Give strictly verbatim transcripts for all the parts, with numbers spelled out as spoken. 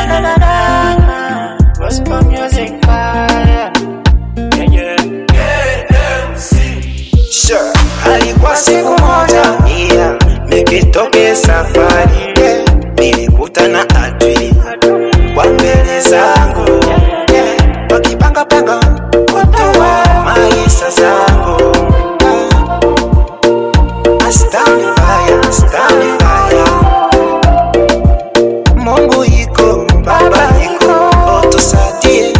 na na na. Gospel music fire. Yeah yeah. K M C. Sure. Alikuwa siku moja, yeah, nikitoke safari, yeah, nilikutana adui kwa mbele zangu, yeah, wakipanga panga kutoa maisha zangu. I stand fire, stand fire. Mungu iko, Baba iko, utusaidie.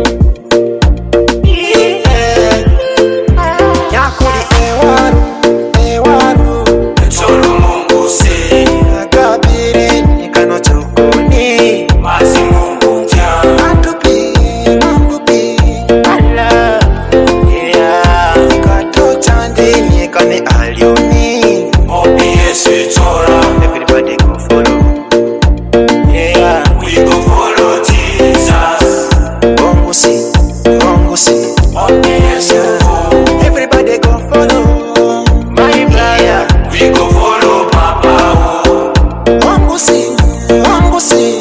Everybody go follow. Yeah, we go follow Jesus. Bongo si, bongo si. Everybody go follow my brother. We go follow Papa. Bongo si, bongo si.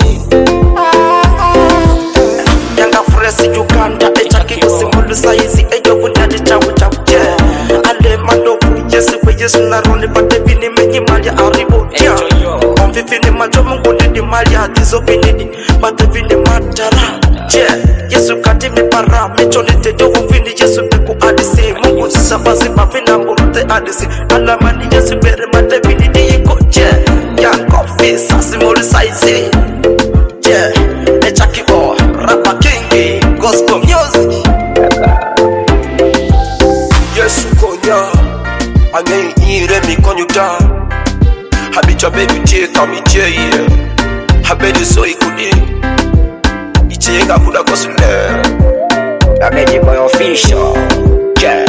Yanga fresh Uganda, echaki kusimulu saizi, ejo vunjadi chawu chawu yeah. Ale malofu yesi we yesu na roni bate vini menyi mali aribo yeah. Omvi vini majo mungu nidi mali hatizo vinidi bate vini matara yeah. Yesu kati mi para micho nite jovu vini yesu beku adisi mungu sabazi bavina mburute adisi alamani yesu bere mate vini di yiko yeah. Yango fisa simulu saizi yeah. Echaki bo rapa kingi gospel music. Yesu konya Anye ire mi konyuta Habicha baby tie kami tie ye Habedi so ikudi Ichi nga kuda kosule Babeji boy official. Yeah.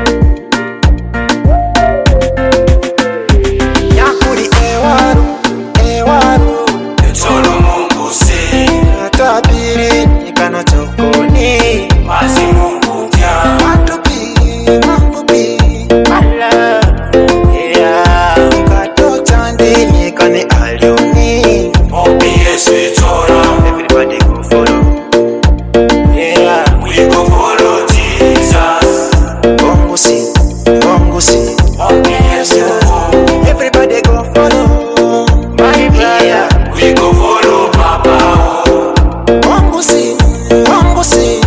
Yakuri ewaru, ewaru. Solo Mungu si. Tabiri nikana chokoni. Masi Mungu tia. Matupi, makupi. Allah. Yeah. Nikato chande nikane alioni. Obi Yesu itora. Everybody go follow. Yeah. We go follow Jesus. Bongo si, bongo si. Obi Yesu. Everybody go follow my brother. We go follow Papa. Bongo si, bongo si.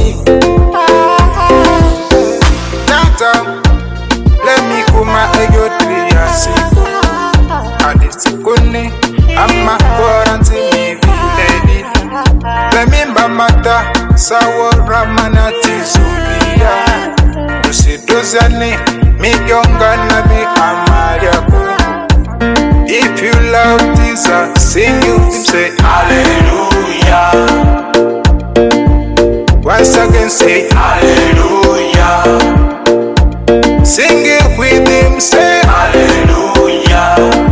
Nata, let me kuma ego triasi. Adisikuni, ama koranti mi viledi. Remember mata, sawo ramana tizulia. Usidozani, miyonga na bi amariaku. If you love Jesus, sing you him say Hallelujah. once again say Hallelujah. sing it with him say Hallelujah.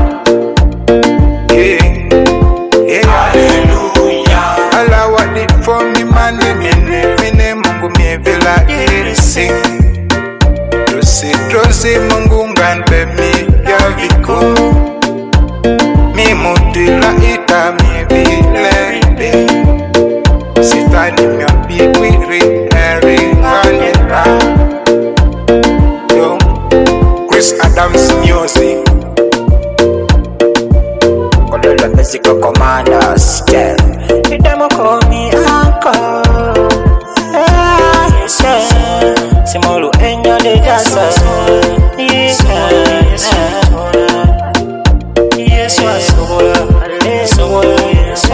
yeah, yeah. Hallelujah. Allah what did for me mane mene mene mungu mievela iri sing Dosi dosi mungu nganbe mi ya vikumu Mi mutila ita mi vilebe Sitani mi abiwiri eri nganira Yo, Chris Adams music Kololo musical commanders. Yeah. You demo call me uncle. Yes, yes. Simolo enya de jasa. Yes, yes. Yes, yes. Yes,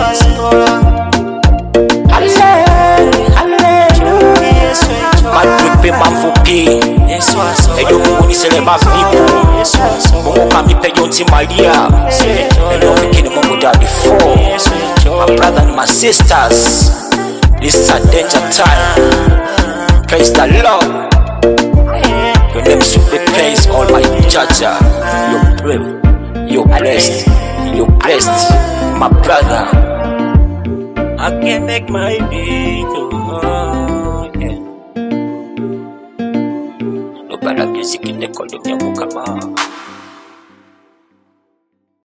yes. Madripe mamfupi Eyo mungu nisele mavipu Mungu kami peyo nti maria Eyo fikini mungu daddy four My brother and my sisters This is a danger time Praise the Lord Your name should be praised all my judger You're brave You're blessed You're blessed My brother I can make my beat. Oh, yeah. No better music in the colony of Mukama.